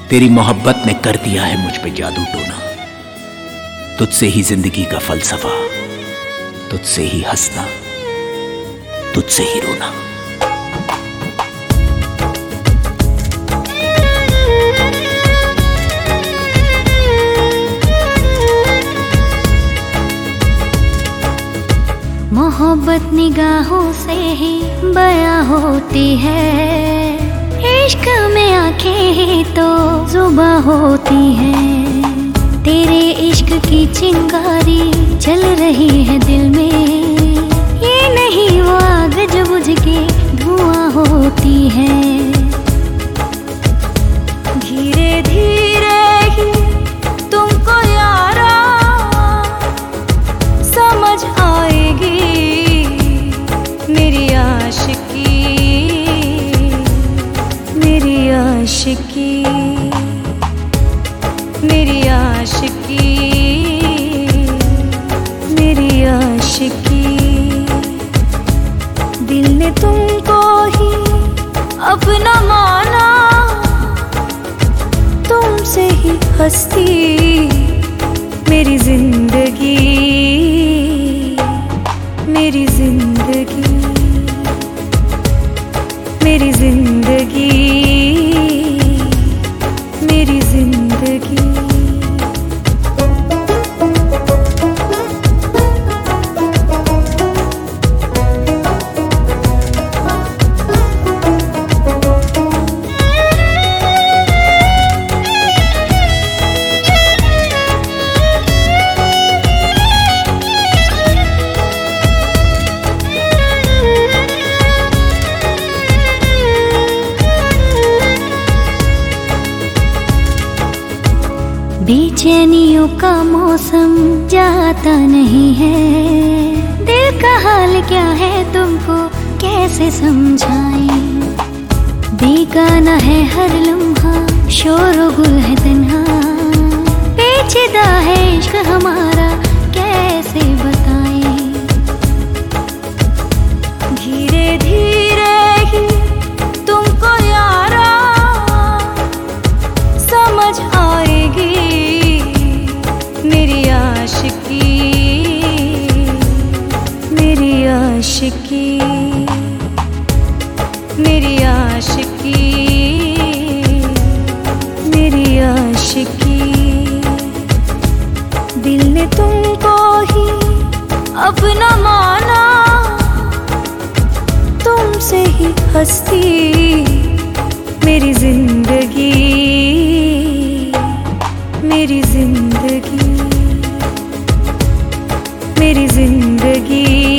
तेरी मोहब्बत ने कर दिया है मुझ पे जादू टोना। तुझसे ही जिंदगी का फलसफा, तुझसे ही हंसना, तुझसे ही रोना। मोहब्बत निगाहों से ही बयां होती है, इश्क में आंखें ही तो जुबां होती हैं। तेरे इश्क की चिंगारी जल रही है दिल में, ये नहीं वो आग जो बुझ के धुआं होती है। धीरे धीरे ही तुमको यारा समझ आएगी मेरी आशिकी, मेरी आशिकी, मेरी आशिकी, मेरी आशिकी। दिल ने तुमको ही अपना माना, तुमसे ही हंसती मेरी जिंदगी, मेरी जिंदगी, मेरी जिंदगी, मेरी जिंदगी। बेचैनियों का मौसम जाता नहीं है, दिल का हाल क्या है तुमको कैसे समझाएं। बेगाना है हर लम्हा, शोर गुल है तन्हा, पेचीदा है इश्क हमारा कैसे बताएं। धीरे धीरे ही तुमको यारा समझ आएगी मेरी आशिकी, मेरी आशिकी, मेरी आशिकी, मेरी आशिकी। दिल ने तुमको ही अपना माना, तुमसे ही हंसती मेरी जिंदगी, मेरी जिंदगी, मेरी जिंदगी।